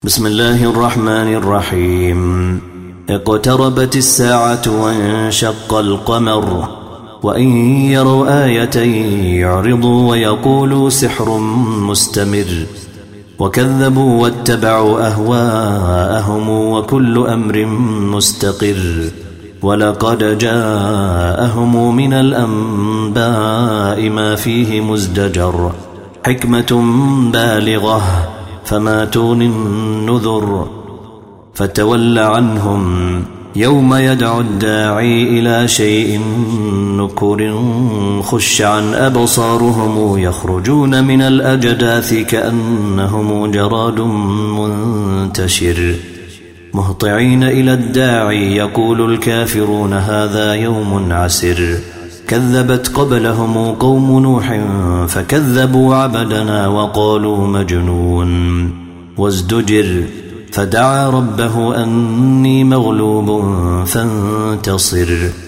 بسم الله الرحمن الرحيم. اقتربت الساعة وانشق القمر وإن يروا آية يعرضوا ويقولوا سحر مستمر وكذبوا واتبعوا أهواءهم وكل أمر مستقر ولقد جاءهم من الأنباء ما فيه مزدجر حكمة بالغة فما تغني النذر فتول عنهم يوم يدعو الداعي إلى شيء نكر خش عن أبصارهم يخرجون من الأجداث كأنهم جراد منتشر مهطعين إلى الداعي يقول الكافرون هذا يوم عسر كذبت قبلهم قوم نوح فكذبوا عبدنا وقالوا مجنون وازدجر فدعا ربه أني مغلوب فانتصر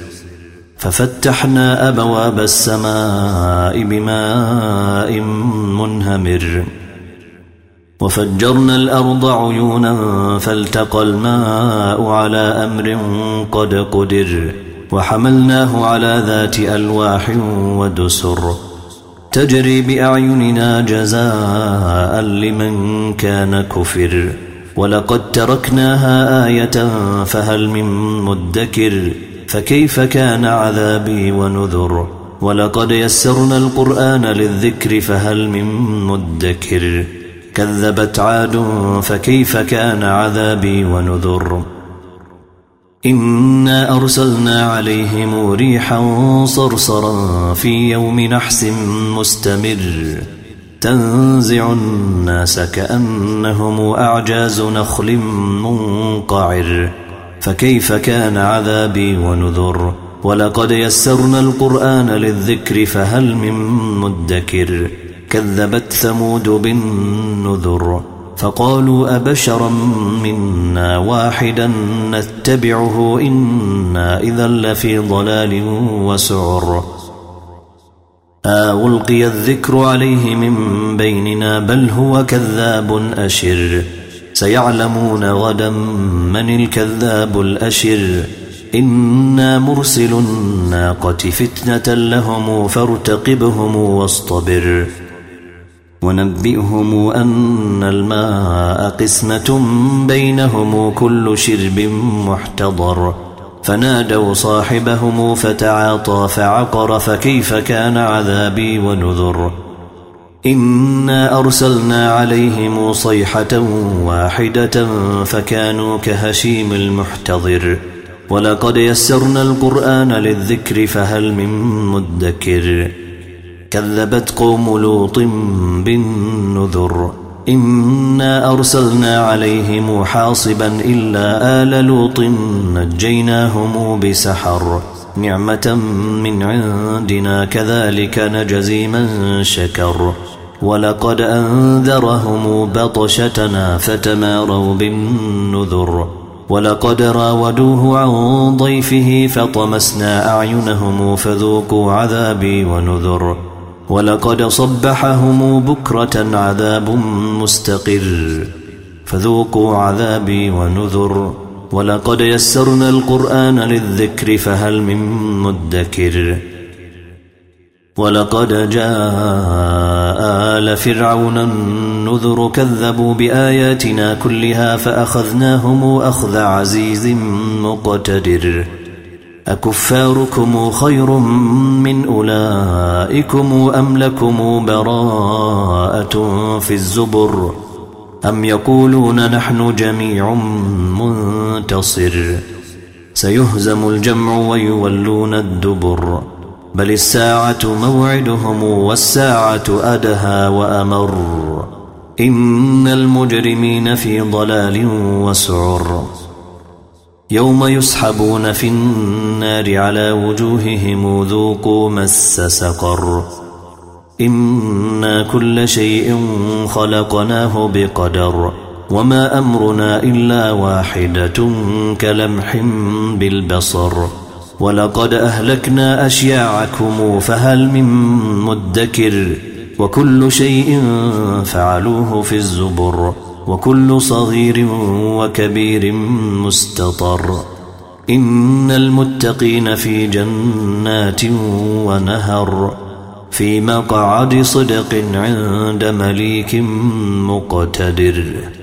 ففتحنا أبواب السماء بماء منهمر وفجرنا الأرض عيونا فالتقى الماء على أمر قد قدر وحملناه على ذات ألواح ودسر تجري بأعيننا جزاء لمن كان كفر ولقد تركناها آية فهل من مدكر فكيف كان عذابي ونذر ولقد يسرنا القرآن للذكر فهل من مدكر كذبت عاد فكيف كان عذابي ونذر إنا أرسلنا عليهم ريحا صرصرا في يوم نحس مستمر تنزع الناس كأنهم أعجاز نخل منقعر فكيف كان عذابي ونذر ولقد يسرنا القرآن للذكر فهل من مدكر كذبت ثمود بالنذر فقالوا أبشرا منا واحدا نتبعه إنا إذا لفي ضلال وسعر ألقي الذكر عليه من بيننا بل هو كذاب أشر سيعلمون غدا من الكذاب الأشر إنا مرسل الناقة فتنة لهم فارتقبهم واصطبر ونبئهم أن الماء قسمة بينهم كل شرب محتضر فنادوا صاحبهم فتعاطى فعقر فكيف كان عذابي ونذر إنا أرسلنا عليهم صيحة واحدة فكانوا كهشيم المحتضر ولقد يسرنا القرآن للذكر فهل من مدكر كذبت قوم لوط بالنذر إنا أرسلنا عليهم حاصبا إلا آل لوط نجيناهم بسحر نعمة من عندنا كذلك نجزي من شكر ولقد أنذرهم بطشتنا فتماروا بالنذر ولقد راودوه عن ضيفه فطمسنا أعينهم فذوقوا عذابي ونذر ولقد صبحهم بكرة عذاب مستقر فذوقوا عذابي ونذر ولقد يسرنا القرآن للذكر فهل من مدكر ولقد جاء آل فرعون النذر كذبوا بآياتنا كلها فأخذناهم أخذ عزيز مقتدر أكفاركم خير من أولئكم أم لكم براءة في الزبر أم يقولون نحن جميع منتصر سيهزم الجمع ويولون الدبر بل الساعة موعدهم والساعة أدهى وأمر إن المجرمين في ضلال وسعر يوم يسحبون في النار على وجوههم ذوقوا مس سقر إنا كل شيء خلقناه بقدر وما أمرنا إلا واحدة كلمح بالبصر ولقد أهلكنا أشياعكم فهل من مدكر وكل شيء فعلوه في الزبر وكل صغير وكبير مستطر إن المتقين في جنات ونهر في مقعد صدق عند مليك مقتدر.